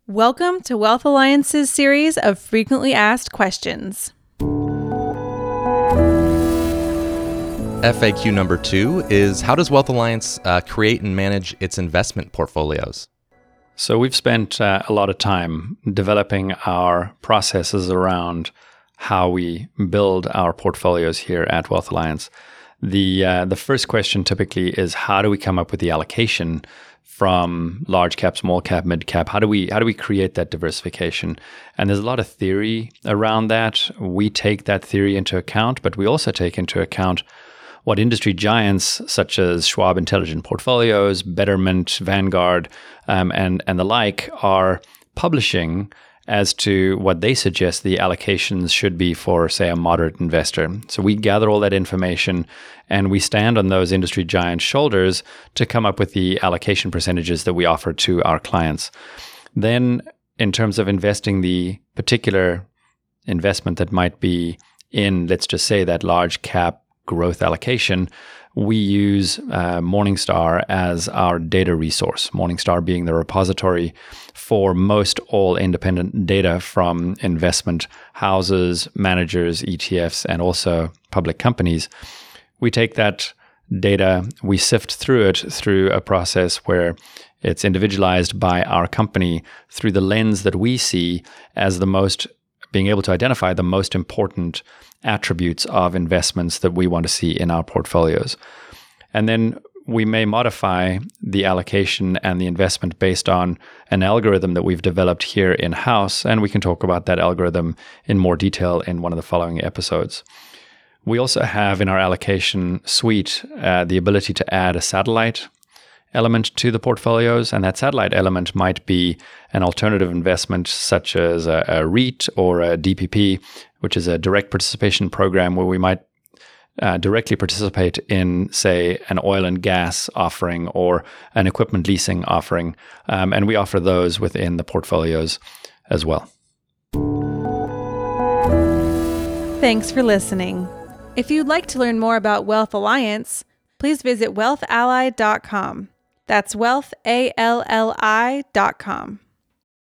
Welcome to Wealth Alliance's series of frequently asked questions. FAQ number 2 is, how does Wealth Alliance create and manage its investment portfolios? So we've spent a lot of time developing our processes around how we build our portfolios here at Wealth Alliance. The first question typically is, how do we come up with the allocation from large cap, small cap, mid cap? How do we create that diversification? And there's a lot of theory around that. We take that theory into account, but we also take into account what industry giants such as Schwab Intelligent Portfolios, Betterment, Vanguard, and the like are publishing as to what they suggest the allocations should be for, say, a moderate investor. So we gather all that information and we stand on those industry giants' shoulders to come up with the allocation percentages that we offer to our clients. Then, in terms of investing the particular investment that might be in, let's just say, that large cap growth allocation, we use Morningstar as our data resource. Morningstar being the repository for most all independent data from investment houses, managers, ETFs, and also public companies. We take that data, we sift through it through a process where it's individualized by our company through the lens that we see as being able to identify the most important attributes of investments that we want to see in our portfolios. And then we may modify the allocation and the investment based on an algorithm that we've developed here in-house, and we can talk about that algorithm in more detail in one of the following episodes. We also have in our allocation suite the ability to add a satellite element to the portfolios, and that satellite element might be an alternative investment such as a REIT or a DPP, which is a direct participation program where we might directly participate in, say, an oil and gas offering or an equipment leasing offering, and we offer those within the portfolios as well. Thanks for listening. If you'd like to learn more about Wealth Alliance, please visit wealthally.com. That's wealthally.com.